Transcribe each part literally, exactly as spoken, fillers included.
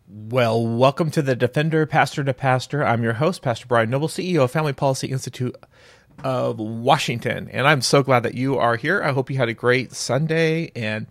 Well, welcome to the Defender, Pastor to Pastor. I'm your host, Pastor Brian Noble, C E O of Family Policy Institute of Washington, and I'm so glad that you are here. I hope you had a great Sunday and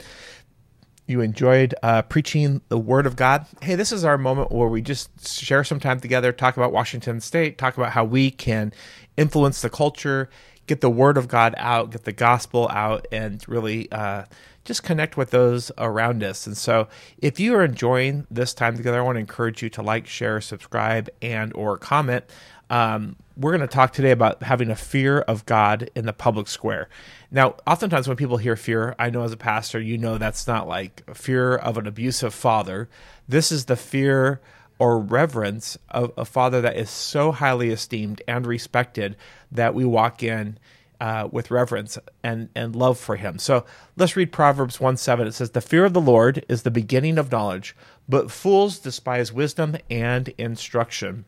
you enjoyed uh, preaching the Word of God. Hey, this is our moment where we just share some time together, talk about Washington State, talk about how we can influence the culture, get the Word of God out, get the gospel out, and really uh, just connect with those around us. And so if you are enjoying this time together, I want to encourage you to like, share, subscribe, and or comment. Um, we're going to talk today about having a fear of God in the public square. Now, oftentimes when people hear fear, I know as a pastor, you know that's not like a fear of an abusive father. This is the fear or reverence of a father that is so highly esteemed and respected that we walk in uh, with reverence and, and love for him. So let's read Proverbs one seven. It says, "The fear of the Lord is the beginning of knowledge, but fools despise wisdom and instruction."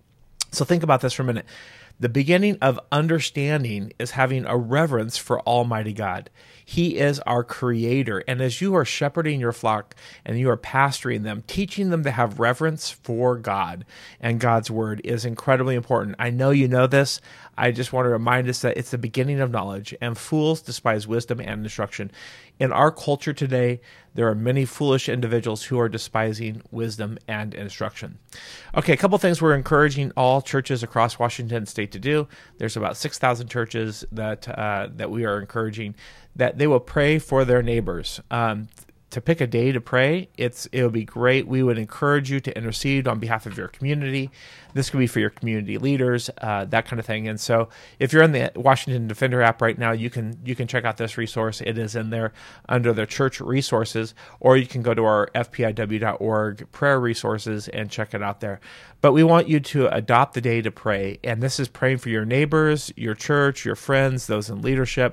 So think about this for a minute. The beginning of understanding is having a reverence for Almighty God. He is our creator. And as you are shepherding your flock and you are pastoring them, teaching them to have reverence for God and God's word is incredibly important. I know you know this. I just want to remind us that it's the beginning of knowledge, and fools despise wisdom and instruction. In our culture today, there are many foolish individuals who are despising wisdom and instruction. Okay, a couple things we're encouraging all churches across Washington State to do. There's about six thousand churches that uh, that we are encouraging that they will pray for their neighbors. Um, to pick a day to pray, it's it would be great. We would encourage you to intercede on behalf of your community. This could be for your community leaders, uh, that kind of thing. And so, if you're in the Washington Defender app right now, you can you can check out this resource. It is in there under the church resources, or you can go to our F P I W dot org prayer resources and check it out there. But we want you to adopt the day to pray, and this is praying for your neighbors, your church, your friends, those in leadership.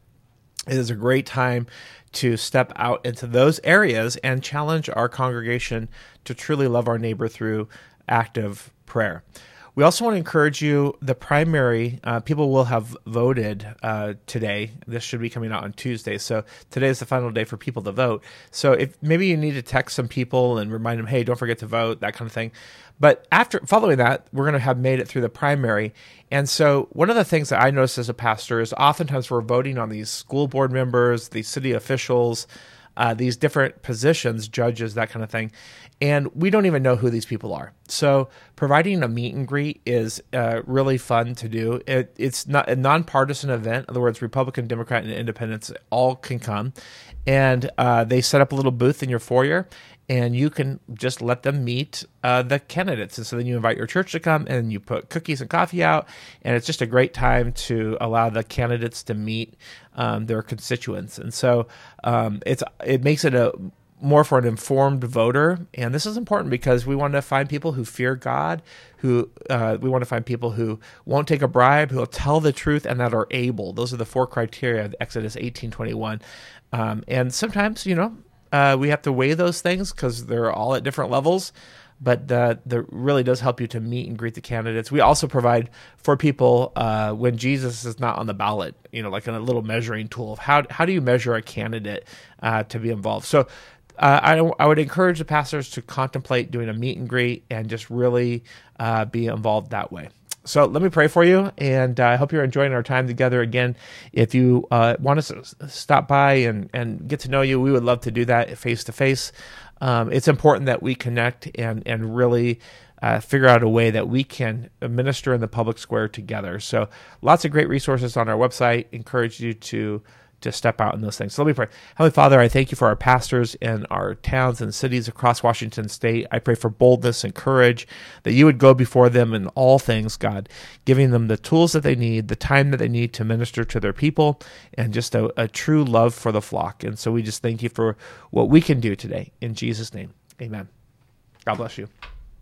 It is a great time to step out into those areas and challenge our congregation to truly love our neighbor through active prayer. We also want to encourage you, the primary, uh, people will have voted uh, today. This should be coming out on Tuesday. So today is the final day for people to vote. So if maybe you need to text some people and remind them, hey, don't forget to vote, that kind of thing. But after following that, we're going to have made it through the primary. And so one of the things that I noticed as a pastor is oftentimes we're voting on these school board members, these city officials, uh, these different positions, judges, that kind of thing. And we don't even know who these people are. So providing a meet and greet is uh, really fun to do. It, it's not a nonpartisan event. In other words, Republican, Democrat, and Independents all can come. And uh, they set up a little booth in your foyer, and you can just let them meet uh, the candidates. And so then you invite your church to come, and you put cookies and coffee out, and it's just a great time to allow the candidates to meet um, their constituents. And so um, it's it makes it a more for an informed voter. And this is important because we want to find people who fear God, who uh, we want to find people who won't take a bribe, who will tell the truth, and that are able. Those are the four criteria of Exodus eighteen twenty-one. Um, and sometimes, you know, uh, we have to weigh those things because they're all at different levels. But uh, that really does help you to meet and greet the candidates. We also provide for people uh, when Jesus is not on the ballot, you know, like a little measuring tool of how how do you measure a candidate uh, to be involved. So uh, I, I would encourage the pastors to contemplate doing a meet and greet and just really uh, be involved that way. So let me pray for you, and uh, I hope you're enjoying our time together. Again, if you uh, want us to stop by and, and get to know you, we would love to do that face-to-face. Um, it's important that we connect and, and really uh, figure out a way that we can minister in the public square together. So lots of great resources on our website. Encourage you to to step out in those things. So let me pray. Heavenly Father, I thank you for our pastors in our towns and cities across Washington State. I pray for boldness and courage, that you would go before them in all things, God, giving them the tools that they need, the time that they need to minister to their people, and just a, a true love for the flock. And so we just thank you for what we can do today. In Jesus' name, amen. God bless you.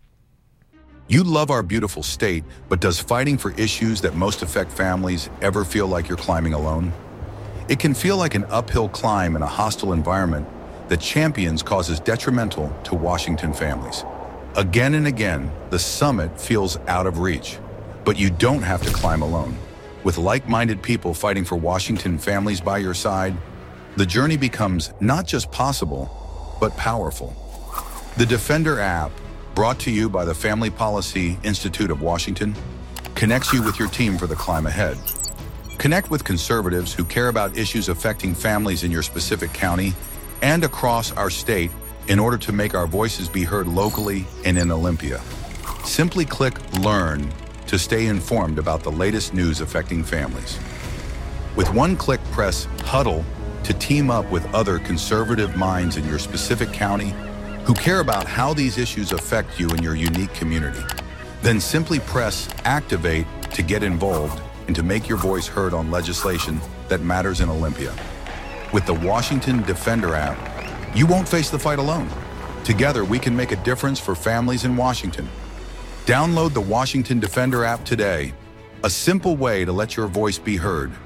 You love our beautiful state, but does fighting for issues that most affect families ever feel like you're climbing alone? It can feel like an uphill climb in a hostile environment that champions causes detrimental to Washington families. Again and again, the summit feels out of reach, but you don't have to climb alone. With like-minded people fighting for Washington families by your side, the journey becomes not just possible, but powerful. The Defender app, brought to you by the Family Policy Institute of Washington, connects you with your team for the climb ahead. Connect with conservatives who care about issues affecting families in your specific county and across our state in order to make our voices be heard locally and in Olympia. Simply click Learn to stay informed about the latest news affecting families. With one click, press Huddle to team up with other conservative minds in your specific county who care about how these issues affect you in your unique community. Then simply press Activate to get involved and to make your voice heard on legislation that matters in Olympia. With the Washington Defender app, you won't face the fight alone. Together, we can make a difference for families in Washington. Download the Washington Defender app today, a simple way to let your voice be heard.